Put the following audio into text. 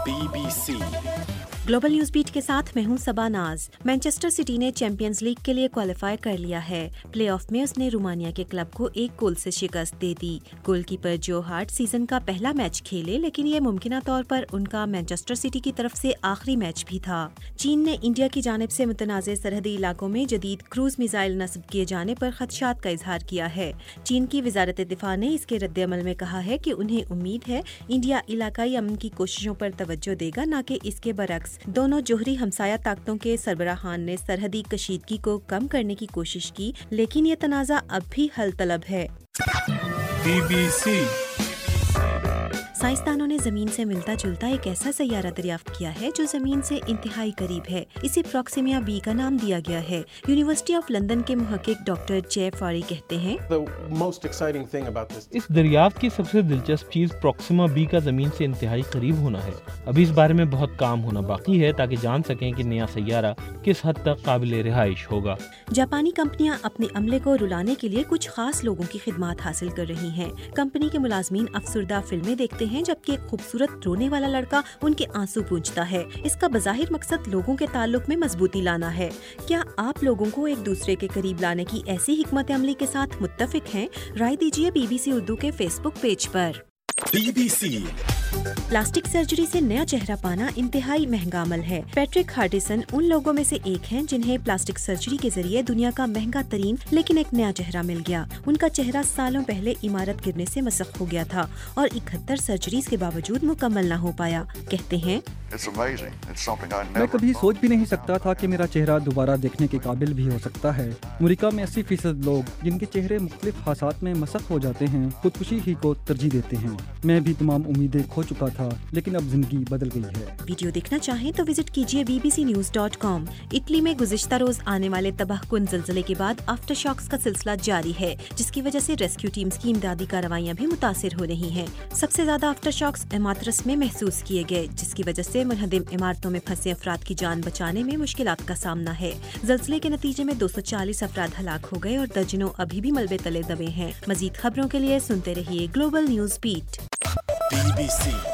BBC global news beat के साथ मैं हूं सबा नाज। मैनचेस्टर सिटी ने चैंपियंस लीग के लिए क्वालिफाई कर लिया है। प्लेऑफ में उसने रोमानिया के क्लब को 1 गोल से शिकस्त दे दी। गोलकीपर जो हार्ट सीजन का पहला मैच खेले, लेकिन ये मुमकिन तौर पर उनका मैनचेस्टर सिटी की तरफ से आखिरी मैच भी था। चीन ने इंडिया की जानिब से मुतनाज़ सरहदी इलाकों में जदीद क्रूज मिसाइल नस्ब किए जाने पर खदशात का इजहार किया है। चीन की वजारत दिफा ने इसके रद्द-ए-अमल में कहा है कि उन्हें उम्मीद है इंडिया इलाकाई अमन की कोशिशों पर तवज्जो देगा, न कि इसके बरक्स। दोनों जोहरी हमसाया ताकतों के सरबराहान ने सरहदी कशीदगी को कम करने की कोशिश की, लेकिन ये तनाज़ा अब भी हल तलब है। BBC साइंसदानों ने जमीन से मिलता जुलता एक ऐसा सैयारा दरियाफ्त किया है जो जमीन से इंतहाई करीब है। इसे प्रोक्सिमा बी का नाम दिया गया है। यूनिवर्सिटी ऑफ लंदन के मुहक्किक डॉक्टर जे फारी कहते हैं, इस दरियाफ्त की सबसे दिलचस्प चीज प्रोक्सिमा बी का जमीन से इंतहाई करीब होना है। अभी इस बारे में बहुत काम होना बाकी है ताकि जान सकें कि नया सैयारा किस हद तक काबिल रिहाइश होगा। जापानी कंपनियां अपने अमले को रुलाने के लिए कुछ खास लोगों की खिदमात हासिल कर रही हैं। कंपनी के मुलाजमीन अफसरदा फिल्में देखते हैं, जबकि एक खूबसूरत रोने वाला लड़का उनके आंसू पूंछता है। इसका बज़ाहिर मकसद लोगों के ताल्लुक में मजबूती लाना है। क्या आप लोगों को एक दूसरे के करीब लाने की ऐसी हिकमत अमली के साथ मुत्तफिक हैं? राय दीजिए BBC उर्दू के फेसबुक पेज पर। BBC प्लास्टिक सर्जरी से नया चेहरा पाना इंतहाई महंगा अमल है। पैट्रिक हार्टिसन उन लोगों में से एक हैं जिन्हें प्लास्टिक सर्जरी के जरिए दुनिया का महंगा तरीन लेकिन एक नया चेहरा मिल गया। उनका चेहरा सालों पहले इमारत गिरने से मसख हो गया था और 71 सर्जरीज के बावजूद मुकम्मल न हो पाया। कहते हैं, मैं कभी सोच भी नहीं सकता था कि मेरा चेहरा दोबारा देखने के काबिल भी हो सकता है। अमेरिका में 80% लोग जिनके चेहरे मुख्तलिफ हादसात में मसख हो जाते हैं खुदकुशी ही को तरजीह देते हैं। मैं भी तमाम उम्मीदें खो चुका था, लेकिन अब जिंदगी बदल गई है। वीडियो देखना चाहें तो विजिट कीजिए bbcnews.com। इटली में गुज़िश्ता रोज आने वाले तबाहकुन ज़लज़ले के बाद आफ्टर शॉक्स का सिलसिला जारी है, जिसकी वजह से रेस्क्यू टीम्स की इमदादी कार्रवाइयां भी मुतासिर हो रही हैं। सबसे ज्यादा आफ्टर शॉक्स इमारत में महसूस किए गए, जिसकी वजह से मुनहदिम इमारतों में फंसे अफराद की जान बचाने में मुश्किलात का सामना है। ज़लज़ले के नतीजे में 240 अफराद हलाक हो गए और दर्जनों अभी भी मलबे तले दबे हैं। मजीद खबरों के लिए सुनते रहिए ग्लोबल न्यूज बीट। BBC